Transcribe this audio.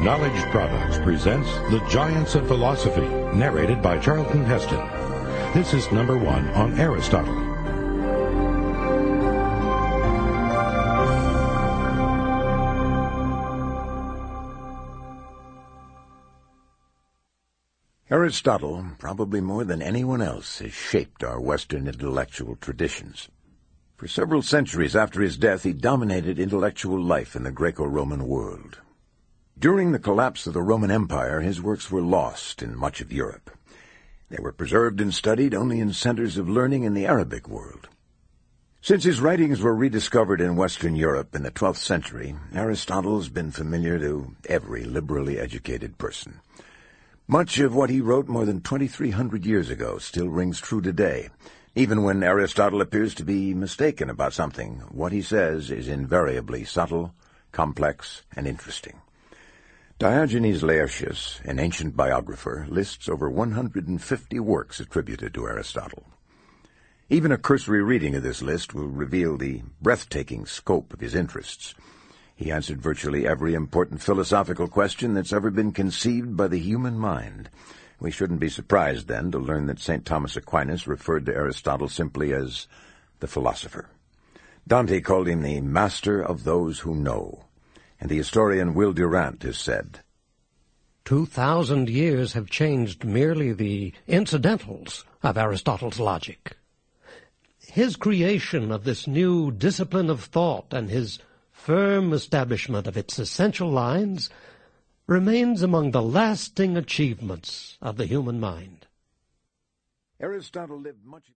Knowledge Products presents The Giants of Philosophy, narrated by Charlton Heston. This is number 1 on Aristotle. Aristotle, probably more than anyone else, has shaped our Western intellectual traditions. For several centuries after his death, he dominated intellectual life in the Greco-Roman world. During the collapse of the Roman Empire, his works were lost in much of Europe. They were preserved and studied only in centers of learning in the Arabic world. Since his writings were rediscovered in Western Europe in the 12th century, Aristotle has been familiar to every liberally educated person. Much of what he wrote more than 2,300 years ago still rings true today. Even when Aristotle appears to be mistaken about something, what he says is invariably subtle, complex, and interesting. Diogenes Laertius, an ancient biographer, lists over 150 works attributed to Aristotle. Even a cursory reading of this list will reveal the breathtaking scope of his interests. He answered virtually every important philosophical question that's ever been conceived by the human mind. We shouldn't be surprised, then, to learn that St. Thomas Aquinas referred to Aristotle simply as the philosopher. Dante called him the master of those who know. And the historian Will Durant has said, 2,000 years have changed merely the incidentals of Aristotle's logic. His creation of this new discipline of thought and his firm establishment of its essential lines remains among the lasting achievements of the human mind. Aristotle lived much